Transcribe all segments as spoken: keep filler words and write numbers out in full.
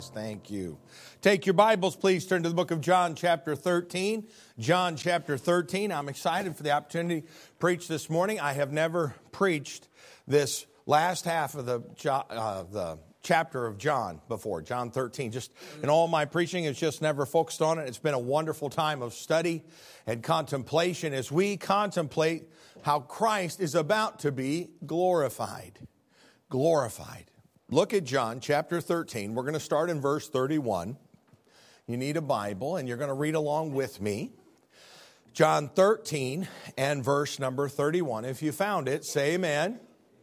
Thank you. Take your Bibles, please. Turn to the book of John, chapter thirteen. John, chapter thirteen. I'm excited for the opportunity to preach this morning. I have never preached this last half of the, uh, the chapter of John before, John thirteen. Just in all my preaching, it's just never focused on it. It's been a wonderful time of study and contemplation as we contemplate how Christ is about to be glorified. Glorified. Look at John chapter thirteen. We're going to start in verse thirty-one. You need a Bible, and you're going to read along with me. John thirteen and verse number thirty-one. If you found it, say amen.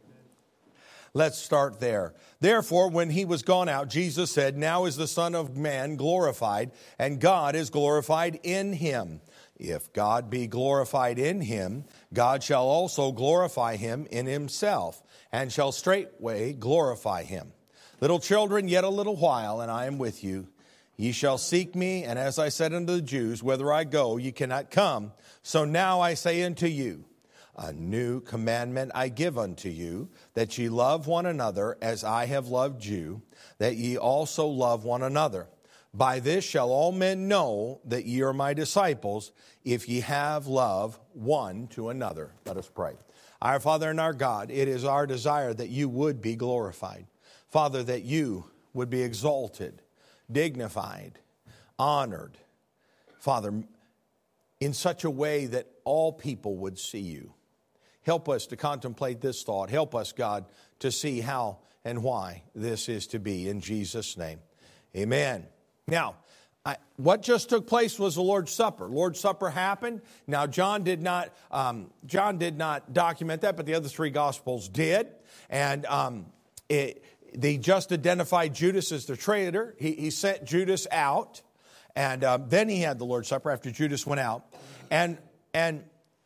Let's start there. Therefore, when he was gone out, Jesus said, "Now is the Son of Man glorified, and God is glorified in him. If God be glorified in him, God shall also glorify him in himself, and shall straightway glorify him. Little children, yet a little while, and I am with you. Ye shall seek me, and as I said unto the Jews, whither I go, ye cannot come. So now I say unto you, a new commandment I give unto you, that ye love one another as I have loved you, that ye also love one another. By this shall all men know that ye are my disciples, if ye have love one to another." Let us pray. Our Father and our God, it is our desire that you would be glorified. Father, that you would be exalted, dignified, honored. Father, in such a way that all people would see you. Help us to contemplate this thought. Help us, God, to see how and why this is to be. In Jesus' name, amen. Now, I, what just took place was the Lord's Supper. Lord's Supper happened. Now, John did not um, John did not document that, but the other three Gospels did. And um, it, they just identified Judas as the traitor. He, he sent Judas out, and um, then he had the Lord's Supper after Judas went out. And and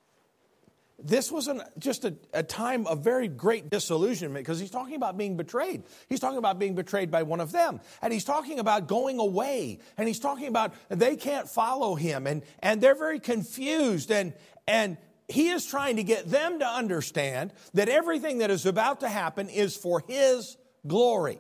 this was an, just a, a time of very great disillusionment, because he's talking about being betrayed. He's talking about being betrayed by one of them. And he's talking about going away. And he's talking about they can't follow him. And, and they're very confused. And, and he is trying to get them to understand that everything that is about to happen is for his glory.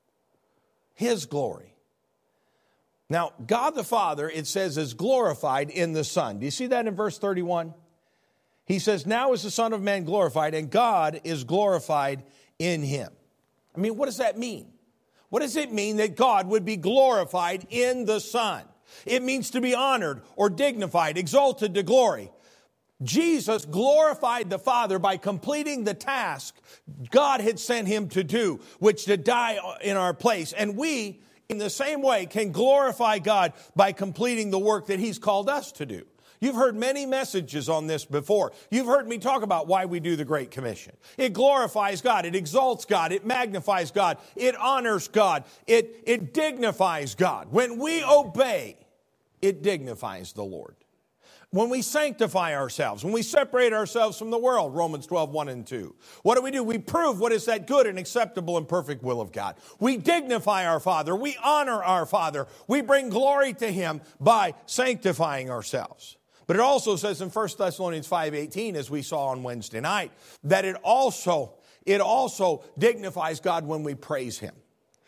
His glory. Now, God the Father, it says, is glorified in the Son. Do you see that in verse thirty-one? He says, "Now is the Son of Man glorified, and God is glorified in him." I mean, what does that mean? What does it mean that God would be glorified in the Son? It means to be honored or dignified, exalted to glory. Jesus glorified the Father by completing the task God had sent him to do, which to die in our place. And we, in the same way, can glorify God by completing the work that he's called us to do. You've heard many messages on this before. You've heard me talk about why we do the Great Commission. It glorifies God. It exalts God. It magnifies God. It honors God. It, it dignifies God. When we obey, it dignifies the Lord. When we sanctify ourselves, when we separate ourselves from the world, Romans twelve, one and two. What do we do? We prove what is that good and acceptable and perfect will of God. We dignify our Father. We honor our Father. We bring glory to him by sanctifying ourselves. But it also says in First Thessalonians five eighteen, as we saw on Wednesday night, that it also, it also dignifies God when we praise him,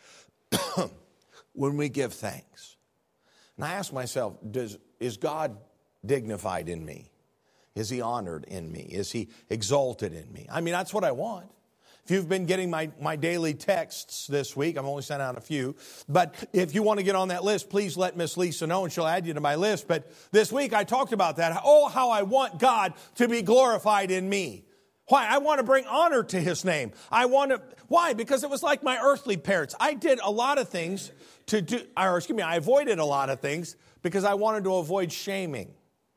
when we give thanks. And I ask myself, does, is God dignified in me? Is he honored in me? Is he exalted in me? I mean, that's what I want. If you've been getting my, my daily texts this week, I've only sent out a few, but if you want to get on that list, please let Miss Lisa know and she'll add you to my list. But this week I talked about that. Oh, how I want God to be glorified in me. Why? I want to bring honor to his name. I want to, why? Because it was like my earthly parents. I did a lot of things to do, or excuse me, I avoided a lot of things because I wanted to avoid shaming.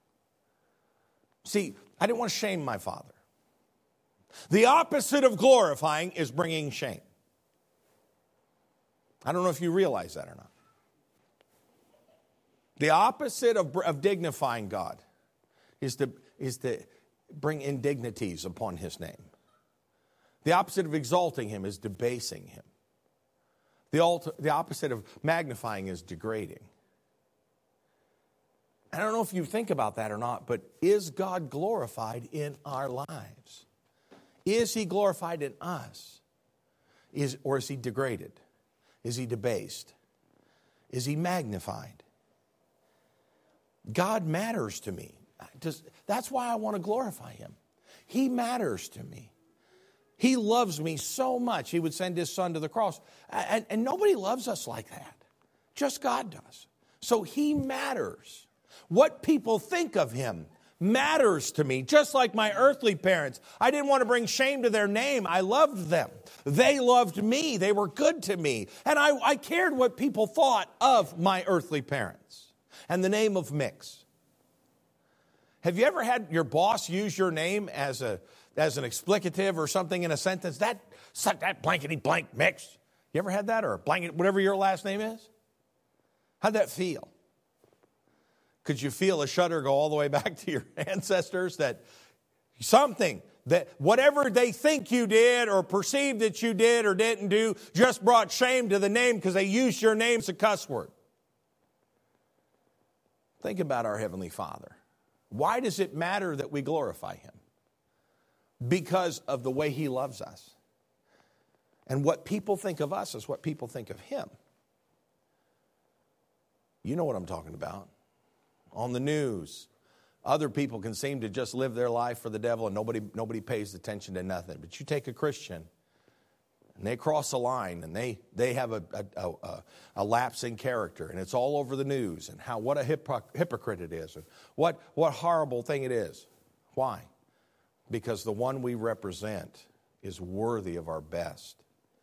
See, I didn't want to shame my father. The opposite of glorifying is bringing shame. I don't know if you realize that or not. The opposite of, of dignifying God is to, is to bring indignities upon his name. The opposite of exalting him is debasing him. The, alt, the opposite of magnifying is degrading. I don't know if you think about that or not, but is God glorified in our lives? Is he glorified in us? Is, or is he degraded? Is he debased? is He magnified. God matters to me. Just, that's why I want to glorify Him. He matters to me. He loves me so much, He would send His Son to the cross. And, and nobody loves us like that. Just God does. So He matters. What people think of Him matters to me, just like my earthly parents. I didn't want to bring shame to their name. I loved them. They loved me. They were good to me. And I, I cared what people thought of my earthly parents. And the name of Mix. Have you ever had your boss use your name as a as an explicative or something in a sentence? That, that blankety blank Mix. You ever had that? Or blanket, whatever your last name is? How'd that feel? Could you feel a shudder go all the way back to your ancestors that something, that whatever they think you did or perceived that you did or didn't do just brought shame to the name because they used your name as a cuss word? Think about our Heavenly Father. Why does it matter that we glorify Him? Because of the way He loves us. And what people think of us is what people think of Him. You know what I'm talking about. On the news, other people can seem to just live their life for the devil and nobody nobody pays attention to nothing. But you take a Christian and they cross a line and they, they have a, a, a, a lapse in character and it's all over the news and how what a hypocr- hypocrite it is and what, what horrible thing it is. Why? Because the one we represent is worthy of our best.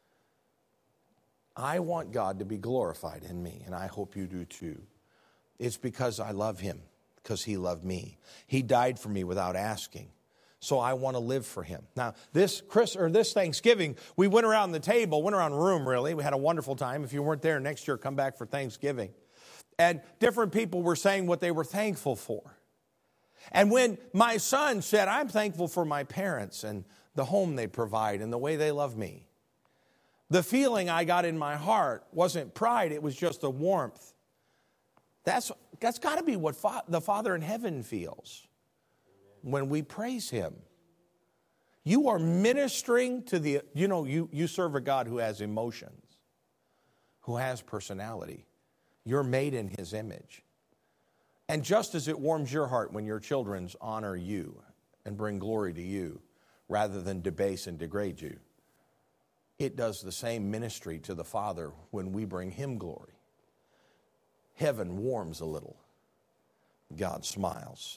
I want God to be glorified in me, and I hope you do too. It's because I love Him, because He loved me. He died for me without asking. So I want to live for Him. Now, this Chris or this Thanksgiving, we went around the table, went around the room really. We had a wonderful time. If you weren't there next year, come back for Thanksgiving. And different people were saying what they were thankful for. And when my son said, I'm thankful for my parents and the home they provide and the way they love me, the feeling I got in my heart wasn't pride, it was just a warmth. That's, that's got to be what fa- the Father in heaven feels when we praise Him. You are ministering to the, you know, you, you serve a God who has emotions, who has personality. You're made in His image. And just as it warms your heart when your children honor you and bring glory to you rather than debase and degrade you, it does the same ministry to the Father when we bring Him glory. Heaven warms a little. God smiles.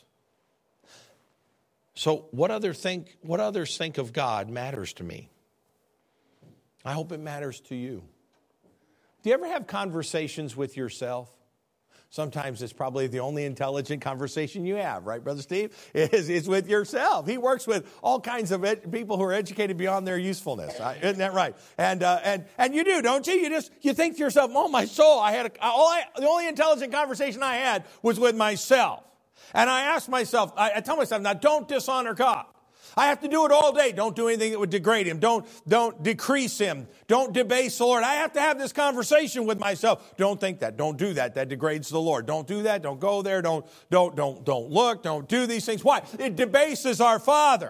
So what other think what others think of God matters to me. I hope it matters to you. Do you ever have conversations with yourself? Sometimes it's probably the only intelligent conversation you have, right, Brother Steve? Is is with yourself. He works with all kinds of ed- people who are educated beyond their usefulness. Right? Isn't that right? And uh, and and you do, don't you? You just you think to yourself, "Oh, my soul! I had a, all I, the only intelligent conversation I had was with myself." And I ask myself, I, I tell myself, "Now, don't dishonor God. I have to do it all day. Don't do anything that would degrade Him. Don't, don't decrease Him. Don't debase the Lord." I have to have this conversation with myself. Don't think that. Don't do that. That degrades the Lord. Don't do that. Don't go there. Don't, don't, don't, don't look. Don't do these things. Why? It debases our Father.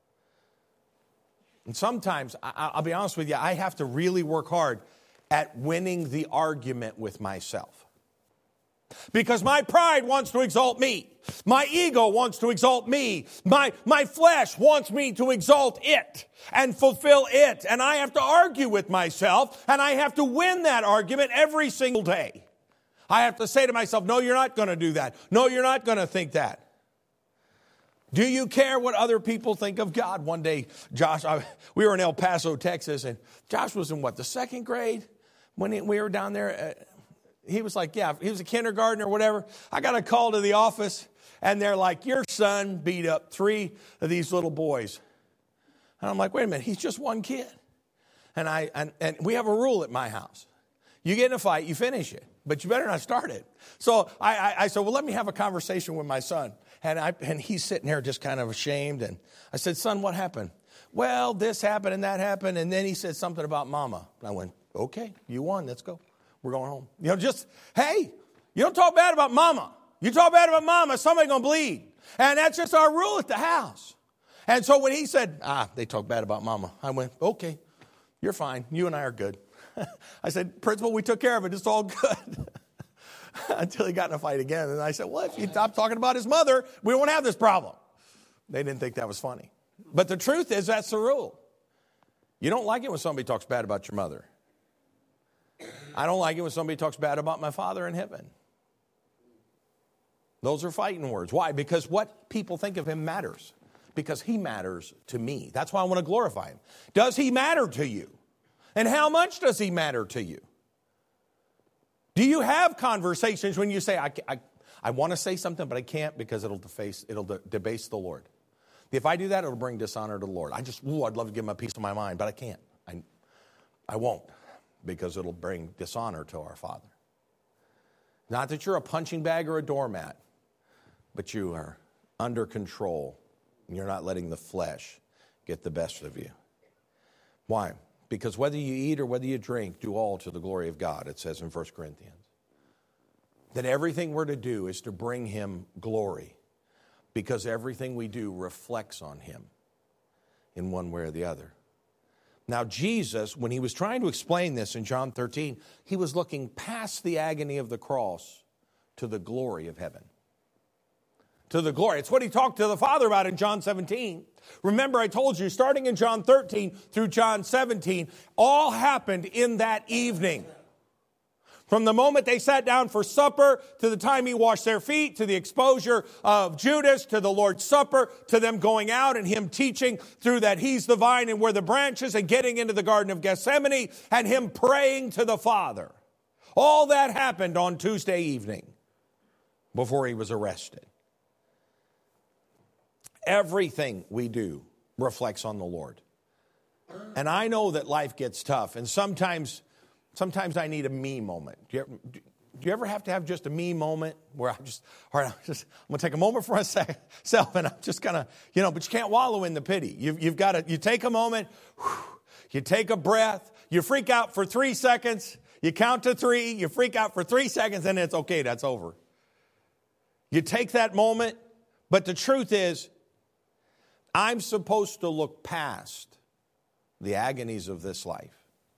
And sometimes, I, I'll be honest with you, I have to really work hard at winning the argument with myself. Because my pride wants to exalt me. My ego wants to exalt me. My, my flesh wants me to exalt it and fulfill it. And I have to argue with myself, and I have to win that argument every single day. I have to say to myself, no, you're not going to do that. No, you're not going to think that. Do you care what other people think of God? One day, Josh, I, we were in El Paso, Texas, and Josh was in what, the second grade? When he, we were down there, uh, he was like, yeah, he was a kindergartner or whatever. I got a call to the office, and they're like, your son beat up three of these little boys. And I'm like, wait a minute, he's just one kid. And I and, and we have a rule at my house. You get in a fight, you finish it, but you better not start it. So I, I, I said, well, let me have a conversation with my son. And I and he's sitting there just kind of ashamed. And I said, son, what happened? Well, this happened and that happened. And then he said something about mama. And I went, okay, you won, let's go. We're going home. You know, just, hey, you don't talk bad about mama. You talk bad about mama, somebody's going to bleed. And that's just our rule at the house. And so when he said, ah, they talk bad about mama, I went, okay, you're fine. You and I are good. I said, principal, we took care of it. It's all good. until he got in a fight again. And I said, well, if you stop talking about his mother, we won't have this problem. They didn't think that was funny. But the truth is, that's the rule. You don't like it when somebody talks bad about your mother. I don't like it when somebody talks bad about my Father in heaven. Those are fighting words. Why? Because what people think of him matters. Because he matters to me. That's why I want to glorify him. Does he matter to you? And how much does he matter to you? Do you have conversations when you say, I, I, I want to say something, but I can't because it'll deface, it'll de- debase the Lord. If I do that, it'll bring dishonor to the Lord. I just, ooh, I'd love to give him a piece of my mind, but I can't. I, I won't, because it'll bring dishonor to our Father. Not that you're a punching bag or a doormat, but you are under control. And you're not letting the flesh get the best of you. Why? Because whether you eat or whether you drink, do all to the glory of God, it says in First Corinthians. That everything we're to do is to bring him glory. Because everything we do reflects on him in one way or the other. Now Jesus, when he was trying to explain this in John thirteen, he was looking past the agony of the cross to the glory of heaven. To the glory. It's what he talked to the Father about in John seventeen. Remember, I told you, starting in John thirteen through John seventeen, all happened in that evening. From the moment they sat down for supper, to the time he washed their feet, to the exposure of Judas, to the Lord's Supper, to them going out and him teaching through that he's the vine and we're the branches, and getting into the Garden of Gethsemane, and him praying to the Father. All that happened on Tuesday evening before he was arrested. Everything we do reflects on the Lord. And I know that life gets tough, and sometimes sometimes I need a me moment. Do you, ever, do you ever have to have just a me moment where I just, all right, I'm, just, I'm going to take a moment for myself, and I'm just going to, you know, but you can't wallow in the pity. You've, you've got to, you take a moment, whew, you take a breath, you freak out for three seconds, you count to three, you freak out for three seconds, and it's okay, that's over. You take that moment, but the truth is, I'm supposed to look past the agonies of this life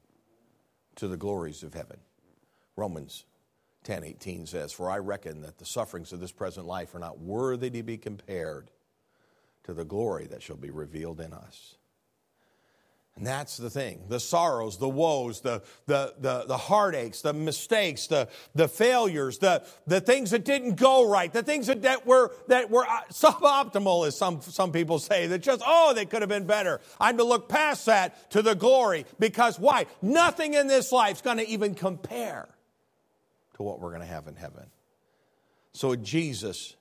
to the glories of heaven. Romans ten eighteen says, for I reckon that the sufferings of this present life are not worthy to be compared to the glory that shall be revealed in us. And that's the thing. The sorrows, the woes, the, the, the, the heartaches, the mistakes, the, the failures, the, the things that didn't go right, the things that, that were that were suboptimal, as some, some people say, that just, oh, they could have been better. I'm to look past that to the glory. Because why? Nothing in this life is going to even compare to what we're going to have in heaven. So Jesus,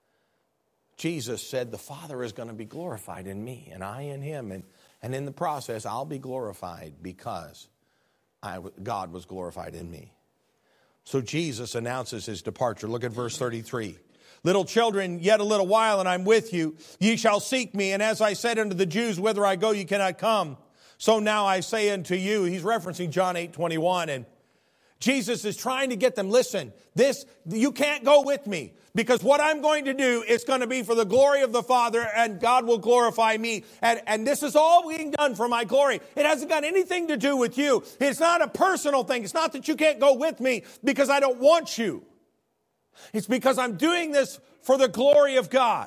Jesus said, the Father is going to be glorified in me, and I in him. And And in the process, I'll be glorified because I, God was glorified in me. So Jesus announces his departure. Look at verse thirty-three. Little children, yet a little while, and I'm with you. Ye shall seek me. And as I said unto the Jews, whither I go, ye cannot come. So now I say unto you, he's referencing John eight twenty-one. And Jesus is trying to get them, listen, this, you can't go with me. Because what I'm going to do is going to be for the glory of the Father, and God will glorify me. And, and this is all being done for my glory. It hasn't got anything to do with you. It's not a personal thing. It's not that you can't go with me because I don't want you. It's because I'm doing this for the glory of God.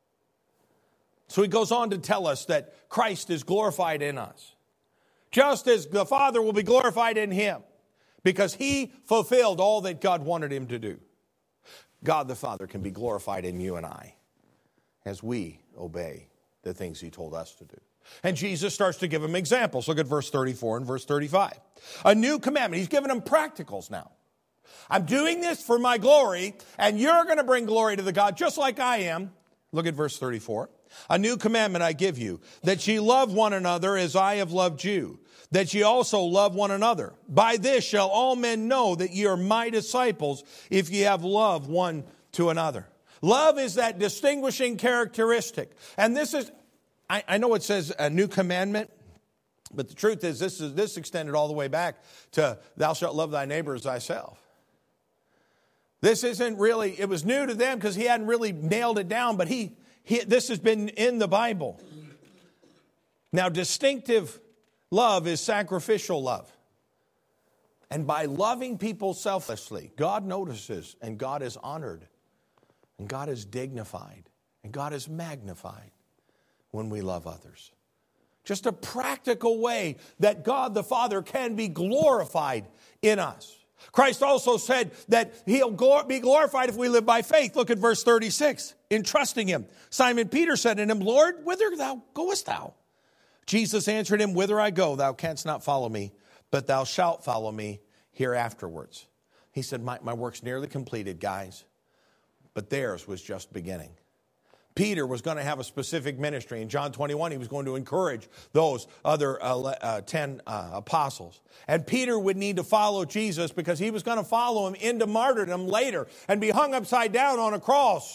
So he goes on to tell us that Christ is glorified in us, just as the Father will be glorified in him, because he fulfilled all that God wanted him to do. God the Father can be glorified in you and I as we obey the things he told us to do. And Jesus starts to give them examples. Look at verse thirty-four and verse thirty-five. A new commandment. He's giving them practicals now. I'm doing this for my glory, and you're going to bring glory to the God just like I am. Look at verse thirty-four. A new commandment I give you, that ye love one another as I have loved you, that ye also love one another. By this shall all men know that ye are my disciples, if ye have love one to another. Love is that distinguishing characteristic. And this is, I, I know it says a new commandment, but the truth is this is this extended all the way back to thou shalt love thy neighbor as thyself. This isn't really, it was new to them because he hadn't really nailed it down, but he, he this has been in the Bible. Now, distinctive love is sacrificial love. And by loving people selflessly, God notices and God is honored and God is dignified and God is magnified when we love others. Just a practical way that God the Father can be glorified in us. Christ also said that he'll be glorified if we live by faith. Look at verse thirty-six. In trusting him, Simon Peter said unto him, Lord, whither thou goest thou? Jesus answered him, Whither I go, thou canst not follow me, but thou shalt follow me hereafterwards. He said, my, my work's nearly completed, guys. But theirs was just beginning. Peter was going to have a specific ministry. In John twenty-one, he was going to encourage those other uh, uh, ten uh, apostles. And Peter would need to follow Jesus because he was going to follow him into martyrdom later and be hung upside down on a cross.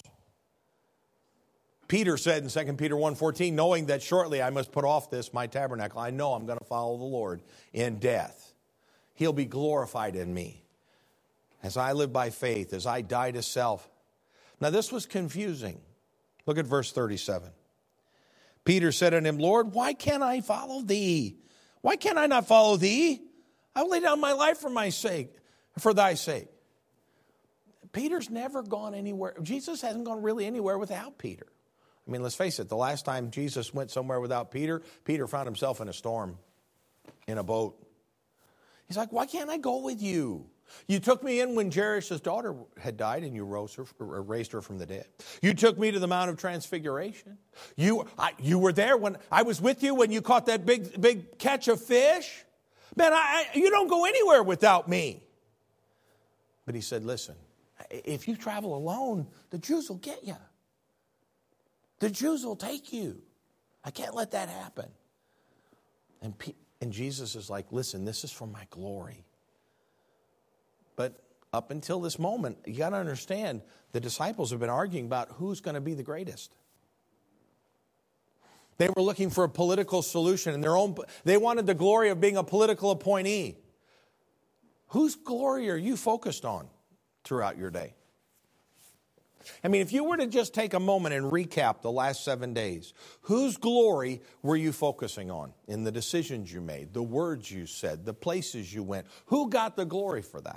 Peter said in Second Peter one fourteen, knowing that shortly I must put off this, my tabernacle, I know I'm going to follow the Lord in death. He'll be glorified in me as I live by faith, as I die to self. Now this was confusing. Look at verse thirty-seven. Peter said unto him, Lord, why can't I follow thee? Why can't I not follow thee? I will lay down my life for my sake, for thy sake. Peter's never gone anywhere. Jesus hasn't gone really anywhere without Peter. I mean, let's face it, the last time Jesus went somewhere without Peter, Peter found himself in a storm, in a boat. He's like, why can't I go with you? You took me in when Jairus' daughter had died and you rose her, or raised her from the dead. You took me to the Mount of Transfiguration. You, I, you were there when I was with you when you caught that big, big catch of fish. Man, I, I, you don't go anywhere without me. But he said, listen, if you travel alone, the Jews will get you. The Jews will take you. I can't let that happen. And, and Jesus is like, listen, this is for my glory. But up until this moment, you got to understand, the disciples have been arguing about who's going to be the greatest. They were looking for a political solution in their own. They wanted the glory of being a political appointee. Whose glory are you focused on throughout your day? I mean, if you were to just take a moment and recap the last seven days, whose glory were you focusing on in the decisions you made, the words you said, the places you went? Who got the glory for that?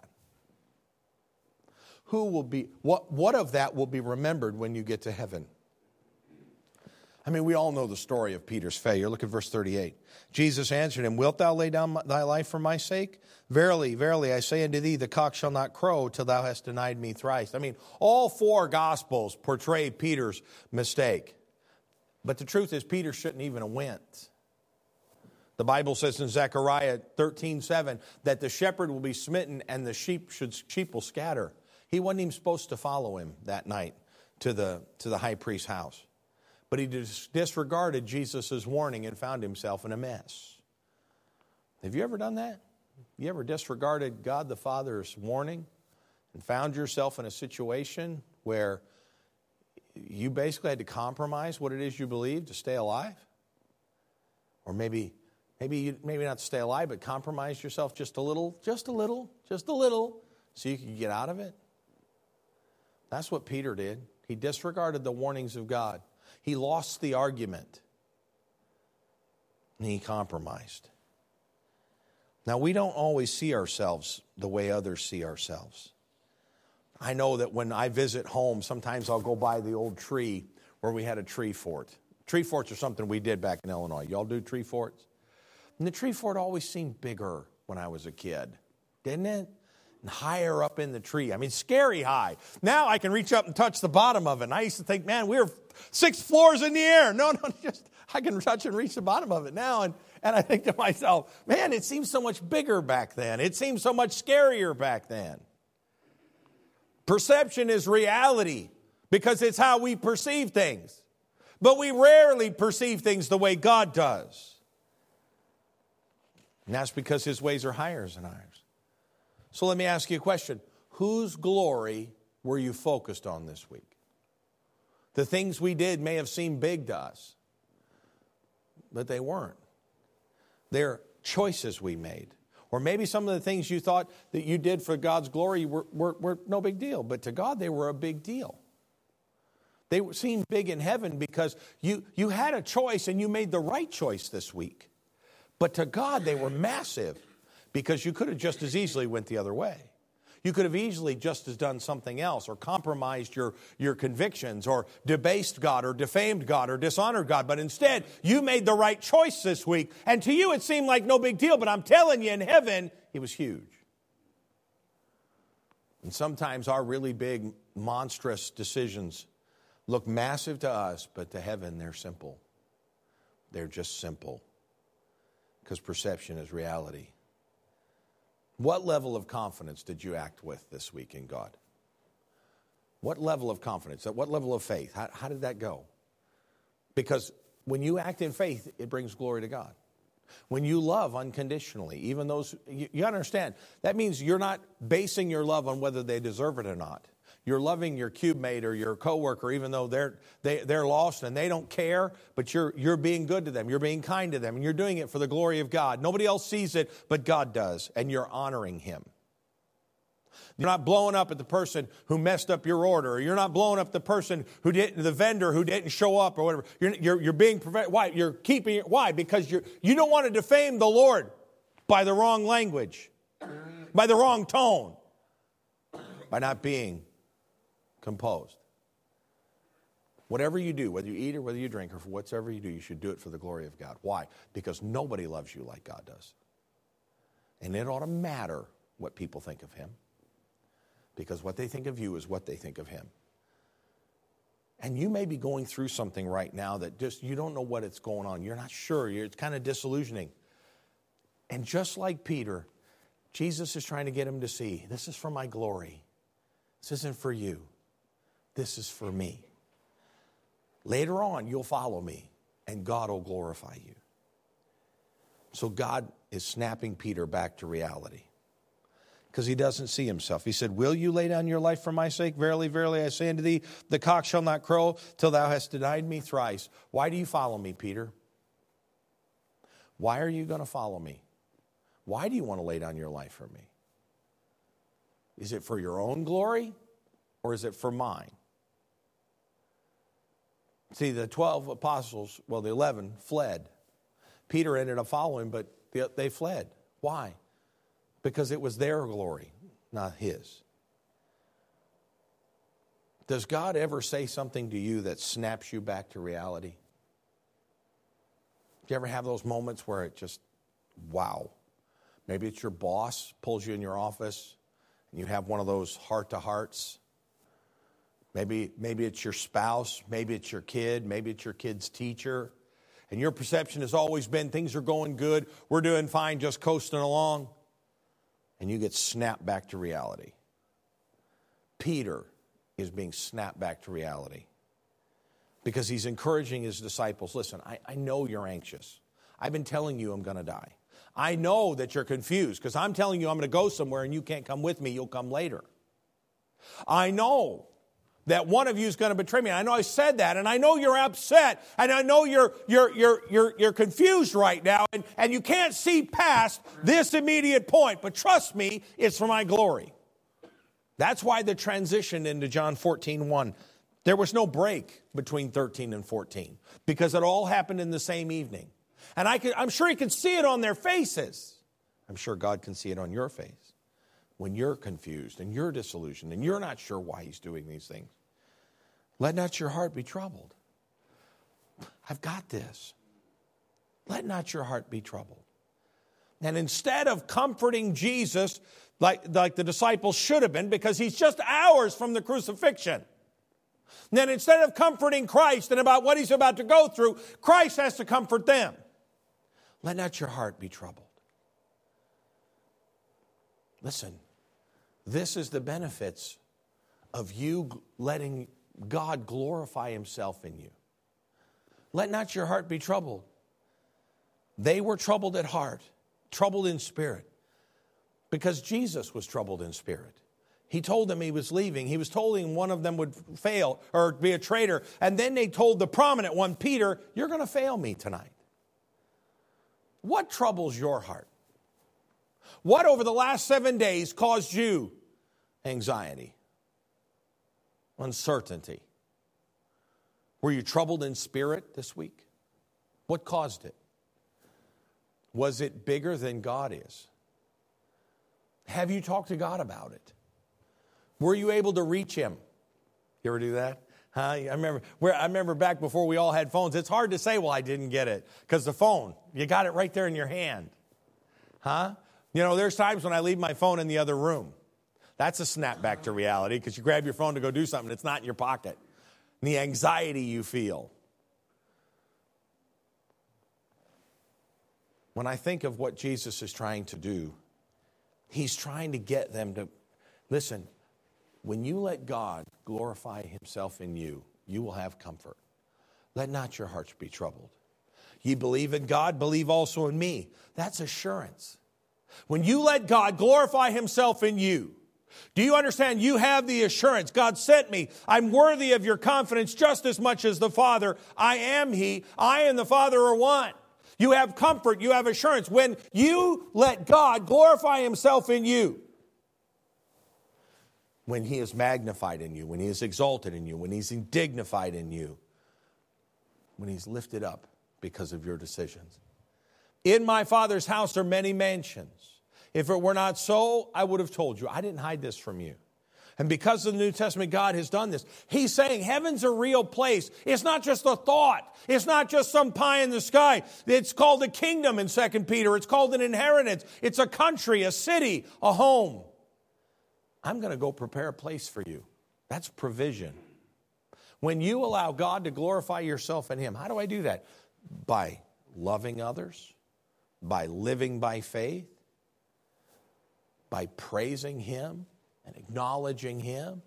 Who will be, what, what of that will be remembered when you get to heaven? I mean, we all know the story of Peter's failure. Look at verse thirty-eight. Jesus answered him, Wilt thou lay down thy life for my sake? Verily, verily, I say unto thee, the cock shall not crow till thou hast denied me thrice. I mean, all four Gospels portray Peter's mistake. But the truth is, Peter shouldn't even have went. The Bible says in Zechariah thirteen seven that the shepherd will be smitten and the sheep should sheep will scatter. He wasn't even supposed to follow him that night to the, to the high priest's house. But he dis- disregarded Jesus' warning and found himself in a mess. Have you ever done that? You ever disregarded God the Father's warning and found yourself in a situation where you basically had to compromise what it is you believe to stay alive? Or maybe, maybe, you, maybe not to stay alive, but compromise yourself just a little, just a little, just a little, so you could get out of it? That's what Peter did. He disregarded the warnings of God. He lost the argument. And he compromised. Now, we don't always see ourselves the way others see ourselves. I know that when I visit home, sometimes I'll go by the old tree where we had a tree fort. Tree forts are something we did back in Illinois. Y'all do tree forts? And the tree fort always seemed bigger when I was a kid, didn't it? And higher up in the tree. I mean, scary high. Now I can reach up and touch the bottom of it. And I used to think, man, we were six floors in the air. No, no, just I can touch and reach the bottom of it now. And, and I think to myself, man, it seems so much bigger back then. It seems so much scarier back then. Perception is reality because it's how we perceive things. But we rarely perceive things the way God does. And that's because his ways are higher than ours. So let me ask you a question. Whose glory were you focused on this week? The things we did may have seemed big to us, but they weren't. They're choices we made. Or maybe some of the things you thought that you did for God's glory were, were, were no big deal, but to God they were a big deal. They seemed big in heaven because you, you had a choice and you made the right choice this week. But to God they were massive. because you could have just as easily went the other way. You could have easily just as done something else or compromised your, your convictions or debased God or defamed God or dishonored God. But instead, you made the right choice this week. And to you, it seemed like no big deal. But I'm telling you, in heaven, it was huge. And sometimes our really big, monstrous decisions look massive to us, but to heaven, they're simple. They're just simple. Because perception is reality. What level of confidence did you act with this week in God? What level of confidence? What level of faith? How, how did that go? Because when you act in faith, it brings glory to God. When you love unconditionally, even those, you, you understand, that means you're not basing your love on whether they deserve it or not. You're loving your cube mate or your coworker, even though they're they, they're lost and they don't care, but you're you're being good to them, you're being kind to them, and you're doing it for the glory of God. Nobody else sees it, but God does, and you're honoring Him. You're not blowing up at the person who messed up your order, or you're not blowing up the person who didn't, the vendor who didn't show up, or whatever. You're you're, you're being why you're keeping it. Why? Because you you don't want to defame the Lord by the wrong language, by the wrong tone, by not being composed. Whatever you do, whether you eat or whether you drink or for whatever you do, you should do it for the glory of God. Why? Because nobody loves you like God does. And it ought to matter what people think of Him. Because what they think of you is what they think of Him. And you may be going through something right now that just, you don't know what it's going on. You're not sure. You're, it's kind of disillusioning. And just like Peter, Jesus is trying to get him to see, this is for my glory. This isn't for you. This is for me. Later on, you'll follow me, and God will glorify you. So God is snapping Peter back to reality because he doesn't see himself. He said, will you lay down your life for my sake? Verily, verily, I say unto thee, the cock shall not crow till thou hast denied me thrice. Why do you follow me, Peter? Why are you going to follow me? Why do you want to lay down your life for me? Is it for your own glory, or is it for mine? See, the twelve apostles, well, the eleven, fled. Peter ended up following, but they fled. Why? Because it was their glory, not his. Does God ever say something to you that snaps you back to reality? Do you ever have those moments where it just, wow. Maybe it's your boss pulls you in your office and you have one of those heart-to-hearts. Maybe, maybe it's your spouse, maybe it's your kid, maybe it's your kid's teacher. And your perception has always been things are going good, we're doing fine, just coasting along. And you get snapped back to reality. Peter is being snapped back to reality. Because he's encouraging his disciples, listen, I, I know you're anxious. I've been telling you I'm going to die. I know that you're confused because I'm telling you I'm going to go somewhere and you can't come with me, you'll come later. I know that one of you is going to betray me. I know I said that, and I know you're upset, and I know you're you're you're you're you're confused right now, and, and you can't see past this immediate point. But trust me, it's for my glory. That's why the transition into John fourteen one. There was no break between thirteen and fourteen because it all happened in the same evening. And I could, I'm sure He can see it on their faces. I'm sure God can see it on your face. When you're confused and you're disillusioned and you're not sure why He's doing these things. Let not your heart be troubled. I've got this. Let not your heart be troubled. And instead of comforting Jesus like, like the disciples should have been, because He's just hours from the crucifixion, then instead of comforting Christ and about what He's about to go through, Christ has to comfort them. Let not your heart be troubled. Listen. This is the benefits of you letting God glorify Himself in you. Let not your heart be troubled. They were troubled at heart, troubled in spirit, because Jesus was troubled in spirit. He told them He was leaving. He was told them one of them would fail or be a traitor. And then they told the prominent one, Peter, you're going to fail me tonight. What troubles your heart? What over the last seven days caused you anxiety, uncertainty? Were you troubled in spirit this week? What caused it? Was it bigger than God is? Have you talked to God about it? Were you able to reach him? You ever do that? Huh? I remember where I remember back before we all had phones. It's hard to say, well, I didn't get it. Because the phone, you got it right there in your hand. Huh? You know, there's times when I leave my phone in the other room. That's a snap back to reality, because you grab your phone to go do something. It's not in your pocket. And the anxiety you feel. When I think of what Jesus is trying to do, he's trying to get them to, listen, when you let God glorify himself in you, you will have comfort. Let not your hearts be troubled. Ye believe in God, believe also in me. That's assurance. When you let God glorify himself in you, do you understand? You have the assurance. God sent me. I'm worthy of your confidence just as much as the Father. I am he. I and the Father are one. You have comfort. You have assurance. When you let God glorify himself in you, when he is magnified in you, when he is exalted in you, when he's dignified in you, when he's lifted up because of your decisions. In my Father's house are many mansions. If it were not so, I would have told you. I didn't hide this from you. And because of the New Testament, God has done this. He's saying heaven's a real place. It's not just a thought. It's not just some pie in the sky. It's called a kingdom in Second Peter. It's called an inheritance. It's a country, a city, a home. I'm going to go prepare a place for you. That's provision. When you allow God to glorify yourself in him, how do I do that? By loving others, by living by faith, by praising him and acknowledging him.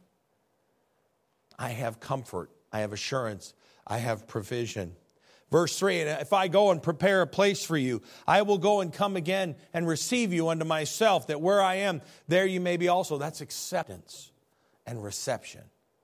I have comfort. I have assurance. I have provision. Verse three, and if I go and prepare a place for you, I will go and come again and receive you unto myself, that where I am, there you may be also. That's acceptance and reception.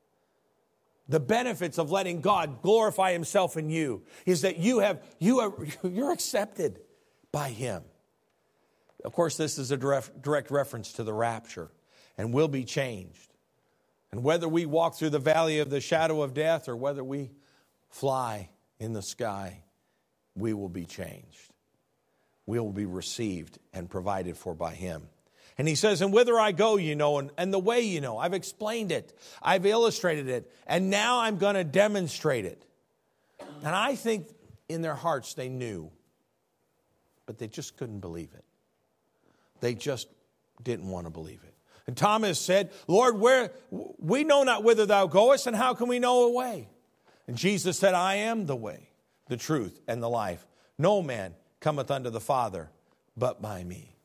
The benefits of letting God glorify himself in you is that you have, you are, you're accepted by him. Of course, this is a direct, direct reference to the rapture, and will be changed. And whether we walk through the valley of the shadow of death or whether we fly in the sky, we will be changed. We will be received and provided for by him. And he says, and whither I go, you know, and, and the way you know. I've explained it. I've illustrated it. And now I'm going to demonstrate it. And I think in their hearts they knew, but they just couldn't believe it. They just didn't want to believe it. And Thomas said, Lord, where we know not whither thou goest, and how can we know a way? And Jesus said, I am the way, the truth, and the life. No man cometh unto the Father but by me.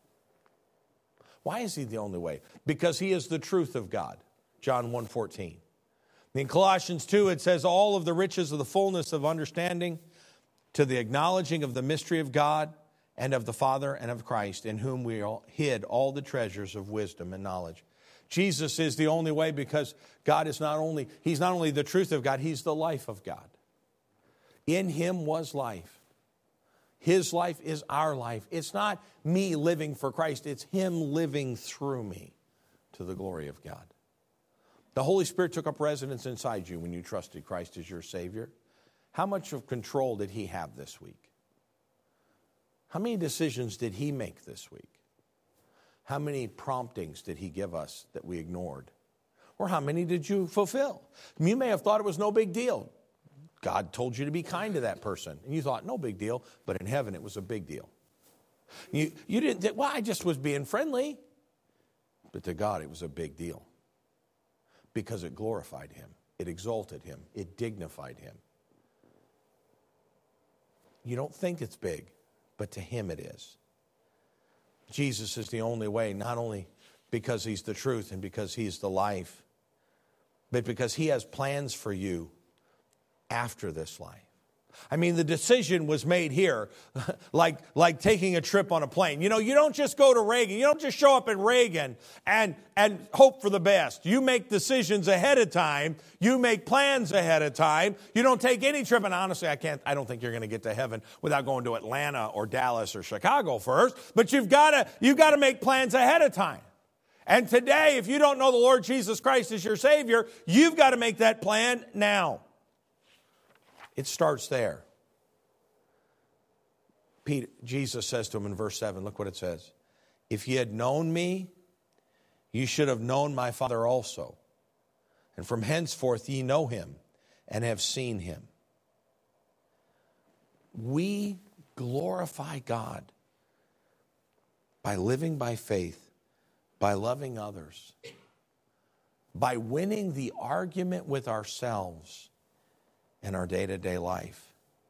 Why is he the only way? Because he is the truth of God. John one fourteen. In Colossians two, it says, all of the riches of the fullness of understanding to the acknowledging of the mystery of God and of the Father and of Christ, in whom we all hid all the treasures of wisdom and knowledge. Jesus is the only way because God is not only, he's not only the truth of God, he's the life of God. In him was life. His life is our life. It's not me living for Christ. It's him living through me to the glory of God. The Holy Spirit took up residence inside you when you trusted Christ as your Savior. How much of control did he have this week? How many decisions did he make this week? How many promptings did he give us that we ignored? Or how many did you fulfill? You may have thought it was no big deal. God told you to be kind to that person. And you thought, no big deal. But in heaven, it was a big deal. You, you didn't think, well, I just was being friendly. But to God, it was a big deal. Because it glorified him. It exalted him. It dignified him. You don't think it's big, but to him it is. Jesus is the only way, not only because he's the truth and because he's the life, but because he has plans for you after this life. I mean, the decision was made here, like, like taking a trip on a plane. You know, you don't just go to Reagan. You don't just show up at Reagan and, and hope for the best. You make decisions ahead of time. You make plans ahead of time. You don't take any trip. And honestly, I can't, I don't think you're going to get to heaven without going to Atlanta or Dallas or Chicago first. But you've got to, you've got to make plans ahead of time. And today, if you don't know the Lord Jesus Christ as your Savior, you've got to make that plan now. It starts there. Peter, Jesus says to him in verse seven, look what it says. If ye had known me, You should have known my Father also. And from henceforth ye know him and have seen him. We glorify God by living by faith, by loving others, by winning the argument with ourselves in our day-to-day life.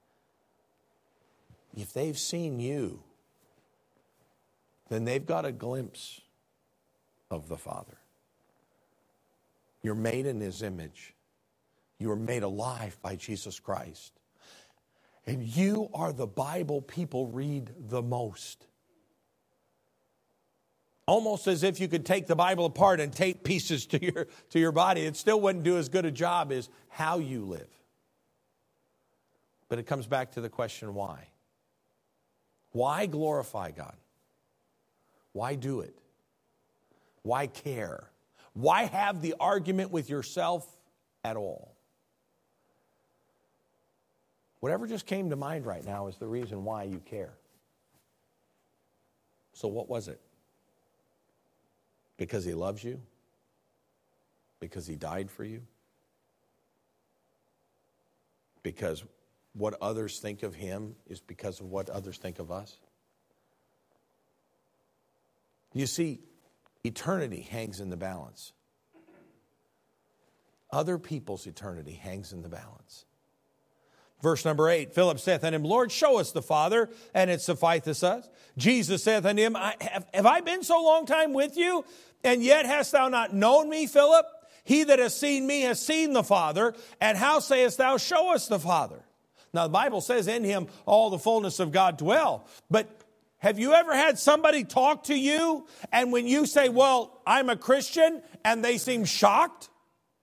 If they've seen you, then they've got a glimpse of the Father. You're made in his image. You are made alive by Jesus Christ. And you are the Bible people read the most. Almost as if you could take the Bible apart and tape pieces to your, to your body. It still wouldn't do as good a job as how you live. But it comes back to the question, why? Why glorify God? Why do it? Why care? Why have the argument with yourself at all? Whatever just came to mind right now is the reason why you care. So what was it? Because he loves you? Because he died for you? Because what others think of him is because of what others think of us? You see, eternity hangs in the balance. Other people's eternity hangs in the balance. Verse number eight, Philip saith unto him, Lord, show us the Father, and it sufficeth us. Jesus saith unto him, I, have, have I been so long time with you, and yet hast thou not known me, Philip? He that has seen me has seen the Father, and how sayest thou, show us the Father? Now the Bible says in him all the fullness of God dwell, but have you ever had somebody talk to you, and when you say, well, I'm a Christian, and they seem shocked?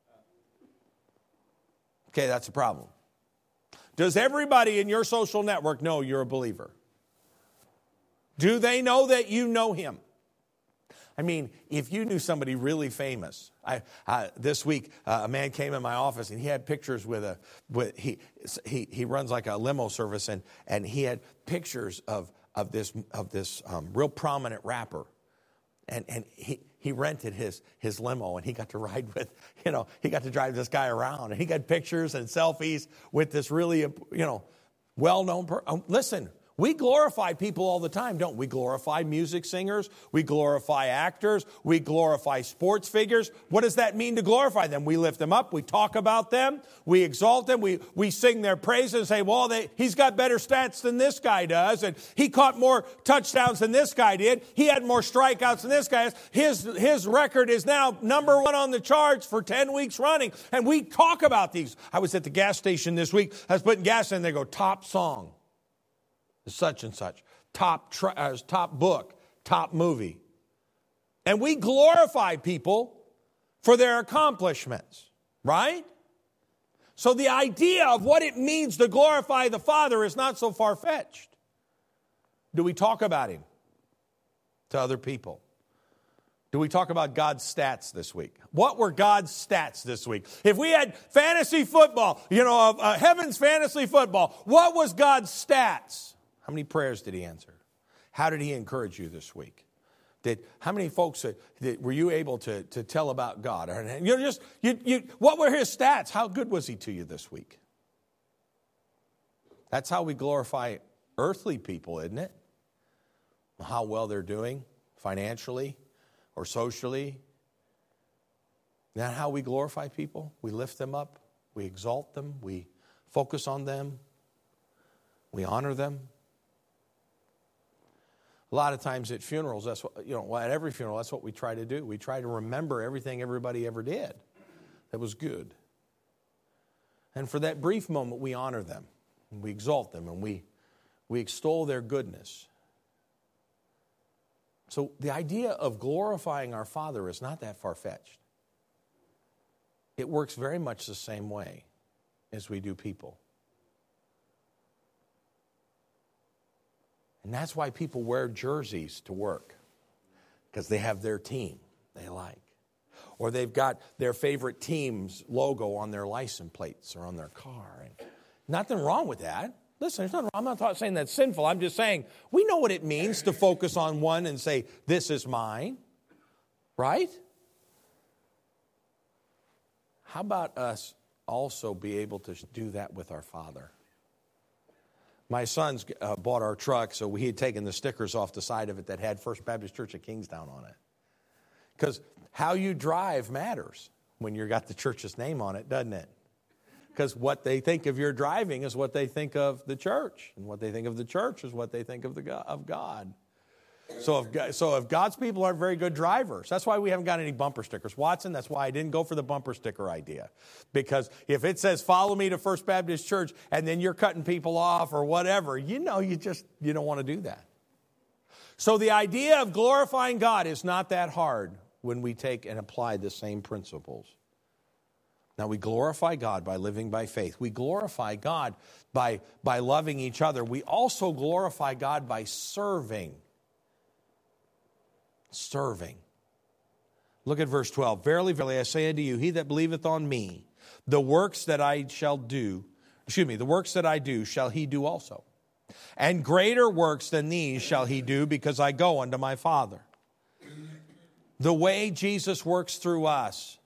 Okay, that's a problem. Does everybody in your social network know you're a believer? Do they know that you know him? I mean, if you knew somebody really famous, I, uh, this week uh, a man came in my office and he had pictures with a, with, he, he he runs like a limo service, and and he had pictures of of this of this um, real prominent rapper, and and he he rented his his limo, and he got to ride with, you know, he got to drive this guy around, and he got pictures and selfies with this really, you know, well-known person. Um, listen, we glorify people all the time, don't we? We glorify music singers. We glorify actors. We glorify sports figures. What does that mean to glorify them? We lift them up. We talk about them. We exalt them. We, we sing their praises and say, well, they, he's got better stats than this guy does. And he caught more touchdowns than this guy did. He had more strikeouts than this guy has. His, his record is now number one on the charts for ten weeks running. And we talk about these. I was at the gas station this week. I was putting gas in. They go, top song. Such and such, top tra- uh, top book, top movie. And we glorify people for their accomplishments, right? So the idea of what it means to glorify the Father is not so far-fetched. Do we talk about him to other people? Do we talk about God's stats this week? What were God's stats this week? If we had fantasy football, you know, uh, heaven's fantasy football, what was God's stats? How many prayers did he answer? How did he encourage you this week? Did how many folks uh, did, were you able to, to tell about God? You know, just you, you, what were his stats? How good was he to you this week? That's how we glorify earthly people, isn't it? How well they're doing financially or socially. Isn't that how we glorify people? We lift them up. We exalt them. We focus on them. We honor them. A lot of times at funerals, that's what, you know, at every funeral, that's what we try to do. We try to remember everything everybody ever did that was good. And for that brief moment, we honor them, and we exalt them, and we, we extol their goodness. So the idea of glorifying our Father is not that far-fetched. It works very much the same way as we do people. And that's why people wear jerseys to work, because they have their team they like. Or they've got their favorite team's logo on their license plates or on their car. And nothing wrong with that. Listen, there's nothing wrong. I'm not saying that's sinful. I'm just saying we know what it means to focus on one and say, this is mine. Right? how about us also be able to do that with our Father? My sons uh, bought our truck, so we had taken the stickers off the side of it that had First Baptist Church of Kingstown on it. Because how you drive matters when you've got the church's name on it, doesn't it? Because what they think of your driving is what they think of the church. And what they think of the church is what they think of, the God, of God. So if, so if God's people aren't very good drivers, that's why we haven't got any bumper stickers. Watson, that's why I didn't go for the bumper sticker idea. Because if it says, follow me to First Baptist Church, and then you're cutting people off or whatever, you know, you just, you don't want to do that. So the idea of glorifying God is not that hard when we take and apply the same principles. Now, we glorify God by living by faith. We glorify God by, by loving each other. We also glorify God by serving. Serving. Look at verse twelve. Verily, verily, I say unto you, he that believeth on me, the works that I shall do, excuse me, the works that I do shall he do also. And greater works than these shall he do, because I go unto my Father. The way Jesus works through us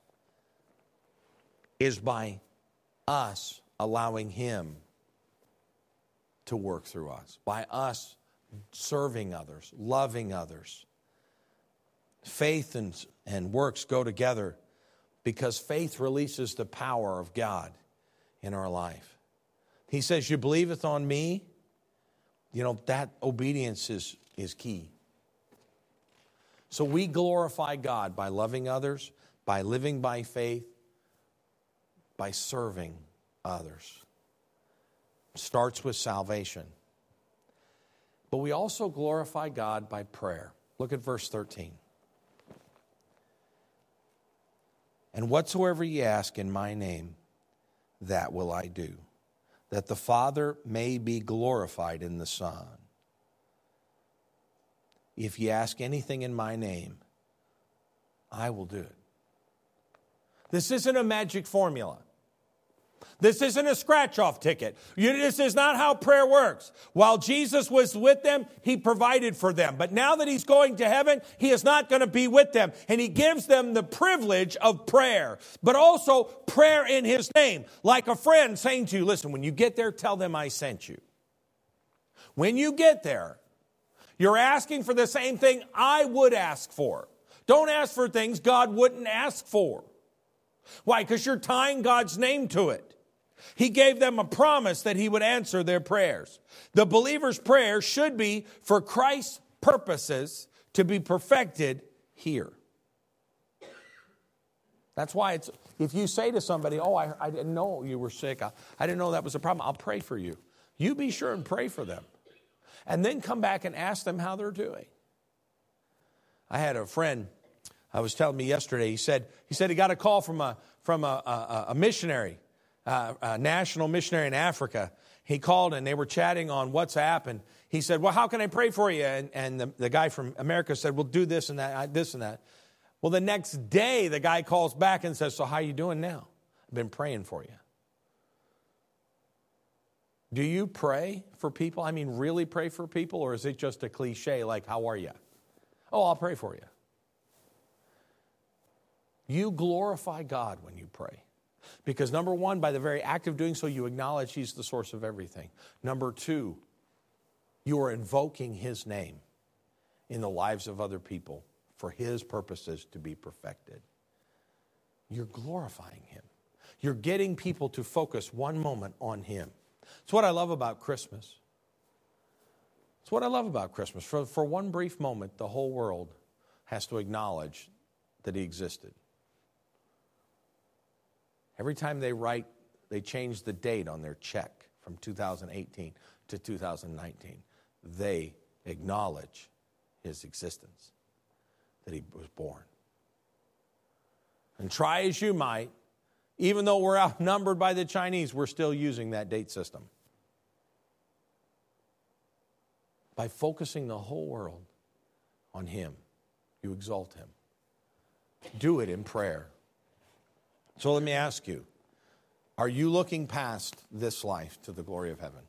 is by us allowing him to work through us, by us serving others, loving others. Faith and, and works go together because faith releases the power of God in our life. He says, you believeth on me? You know, that obedience is, is key. So we glorify God by loving others, by living by faith, by serving others. It starts with salvation. But we also glorify God by prayer. Look at verse thirteen. And whatsoever ye ask in my name, that will I do, that the Father may be glorified in the Son. If ye ask anything in my name, I will do it. This isn't a magic formula. This isn't a scratch-off ticket. You, this is not how prayer works. While Jesus was with them, he provided for them. But now that he's going to heaven, he is not going to be with them. And he gives them the privilege of prayer, but also prayer in his name. Like a friend saying to you, listen, when you get there, tell them I sent you. When you get there, you're asking for the same thing I would ask for. Don't ask for things God wouldn't ask for. Why? Because you're tying God's name to it. He gave them a promise that he would answer their prayers. The believer's prayer should be for Christ's purposes to be perfected here. That's why it's, if you say to somebody, oh, I, I didn't know you were sick. I, I didn't know that was a problem. I'll pray for you. You be sure and pray for them. And then come back and ask them how they're doing. I had a friend, I was telling me yesterday, he said he said he got a call from a from a, a, a missionary, uh, a national missionary in Africa. He called and they were chatting on WhatsApp, and he said, well, how can I pray for you? And, and the, the guy from America said, well, do this and that, this and that. Well, the next day, the guy calls back and says, so how you doing now? I've been praying for you. Do you pray for people? I mean, really pray for people? Or is it just a cliche like, how are you? Oh, I'll pray for you. You glorify God when you pray. Because number one, by the very act of doing so, you acknowledge he's the source of everything. Number two, you are invoking his name in the lives of other people for his purposes to be perfected. You're glorifying him. You're getting people to focus one moment on him. It's what I love about Christmas. It's what I love about Christmas. For, for one brief moment, the whole world has to acknowledge that he existed. Every time they write, they change the date on their check from two thousand eighteen to two thousand nineteen. They acknowledge his existence, that he was born. And try as you might, even though we're outnumbered by the Chinese, we're still using that date system. By focusing the whole world on him, you exalt him. Do it in prayer. So let me ask you, are you looking past this life to the glory of heaven?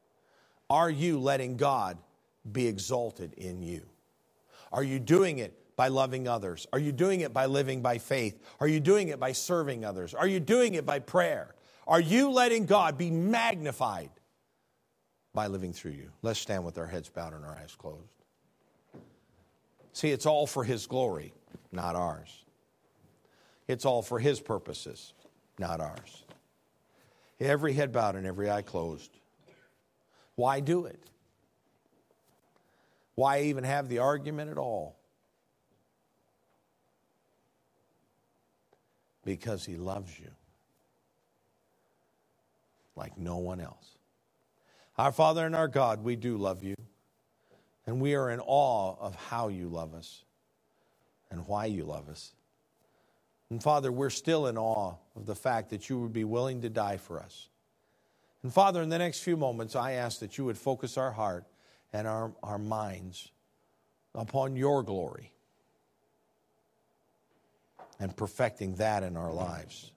Are you letting God be exalted in you? Are you doing it by loving others? Are you doing it by living by faith? Are you doing it by serving others? Are you doing it by prayer? Are you letting God be magnified by living through you? Let's stand with our heads bowed and our eyes closed. See, it's all for His glory, not ours. It's all for His purposes, not ours. Every head bowed and every eye closed. Why do it? Why even have the argument at all? Because He loves you like no one else. Our Father and our God, we do love you. And we are in awe of how you love us and why you love us. And Father, we're still in awe of the fact that you would be willing to die for us. And Father, in the next few moments, I ask that you would focus our heart and our, our minds upon your glory and perfecting that in our lives.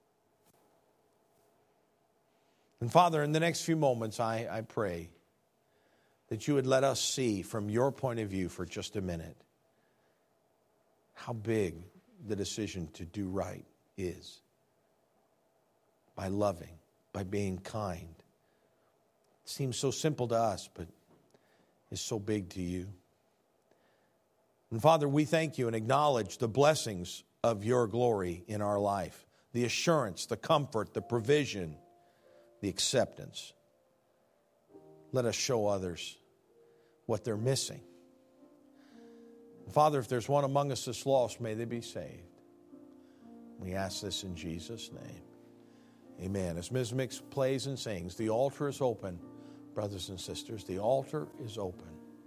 And Father, in the next few moments, I, I pray that you would let us see from your point of view for just a minute how big the decision to do right is. By loving, by being kind. It seems so simple to us, but it's so big to you. And Father, we thank you and acknowledge the blessings of your glory in our life. The assurance, the comfort, the provision, the acceptance. Let us show others what they're missing. Father, if there's one among us that's lost, may they be saved. We ask this in Jesus' name. Amen. As Miz Mix plays and sings, the altar is open, brothers and sisters. The altar is open.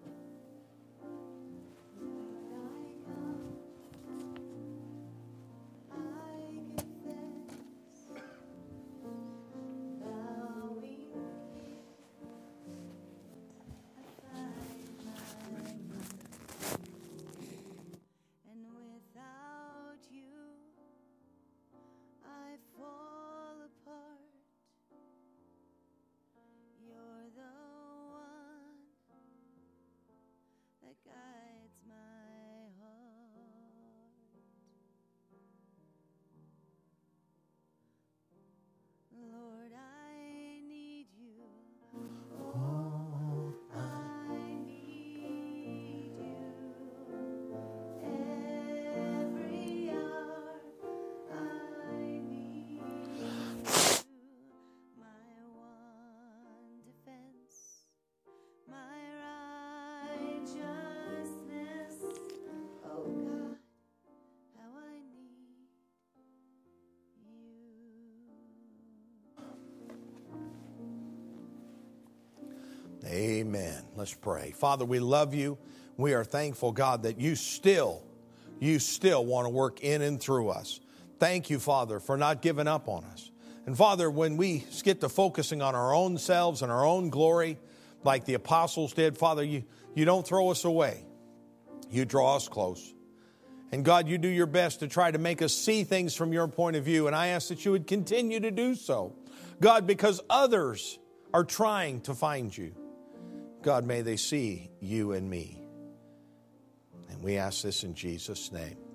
Amen. Let's pray. Father, we love you. We are thankful, God, that you still, you still want to work in and through us. Thank you, Father, for not giving up on us. And Father, when we get to focusing on our own selves and our own glory, like the apostles did, Father, you, you don't throw us away. You draw us close. And God, you do your best to try to make us see things from your point of view. And I ask that you would continue to do so. God, because others are trying to find you. God, may they see you and me. And we ask this in Jesus' name.